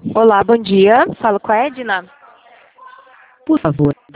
Olá, bom dia. Falo com a Edna. Por favor,